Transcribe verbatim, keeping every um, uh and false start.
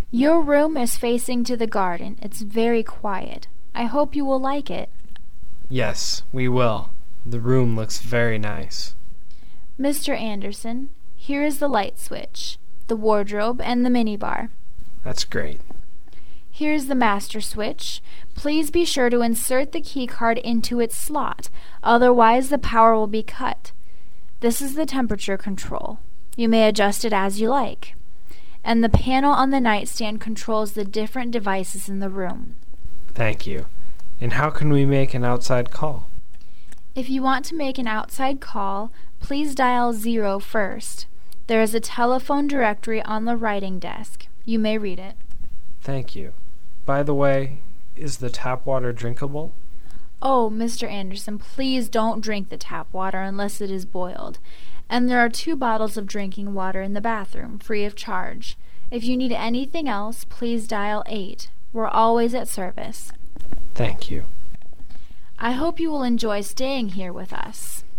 Your room is facing to the garden. It's very quiet. I hope you will like it. Yes, we will. The room looks very nice. Mister Anderson, here is the light switch, the wardrobe, and the minibar. That's great. Here's the master switch. Please be sure to insert the key card into its slot, otherwise the power will be cut. This is the temperature control. You may adjust it as you like. And the panel on the nightstand controls the different devices in the room. Thank you. And how can we make an outside call? If you want to make an outside call, please dial zero first. There is a telephone directory on the writing desk. You may read it. Thank you. By the way, is the tap water drinkable? Oh, Mister Anderson, please don't drink the tap water unless it is boiled. And there are two bottles of drinking water in the bathroom, free of charge. If you need anything else, please dial eight. We're always at service. Thank you. I hope you will enjoy staying here with us.